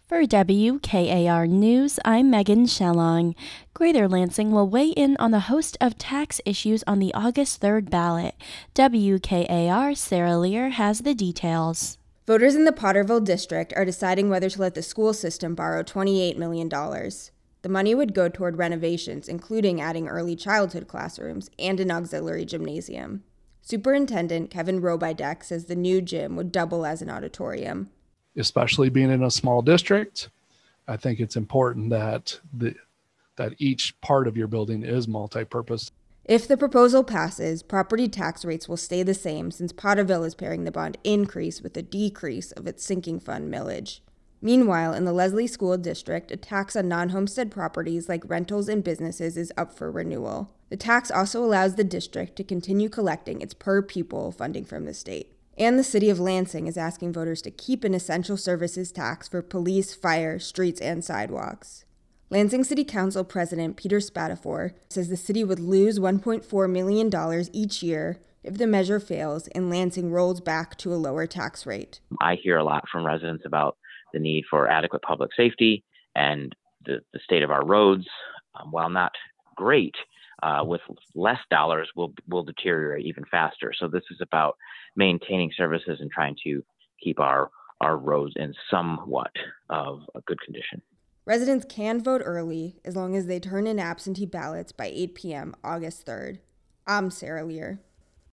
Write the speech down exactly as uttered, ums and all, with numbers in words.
For W K A R News, I'm Megan Shellong. Greater Lansing will weigh in on the host of tax issues on the August third ballot. W K A R's Sarah Lear has the details. Voters in the Potterville district are deciding whether to let the school system borrow twenty-eight million dollars. The money would go toward renovations, including adding early childhood classrooms and an auxiliary gymnasium. Superintendent Kevin Robidek says the new gym would double as an auditorium. Especially being in a small district, I think it's important that the that each part of your building is multi-purpose. If the proposal passes, property tax rates will stay the same since Potterville is pairing the bond increase with a decrease of its sinking fund millage. Meanwhile, in the Leslie School District, a tax on non-homestead properties like rentals and businesses is up for renewal. The tax also allows the district to continue collecting its per-pupil funding from the state. And the city of Lansing is asking voters to keep an essential services tax for police, fire, streets, and sidewalks. Lansing City Council President Peter Spatafor says the city would lose one point four million dollars each year if the measure fails and Lansing rolls back to a lower tax rate. I hear a lot from residents about the need for adequate public safety and the, the state of our roads. Um, while not great, uh, with less dollars will will deteriorate even faster. So this is about maintaining services and trying to keep our, our roads in somewhat of a good condition. Residents can vote early as long as they turn in absentee ballots by eight p.m. August third. I'm Sarah Lear.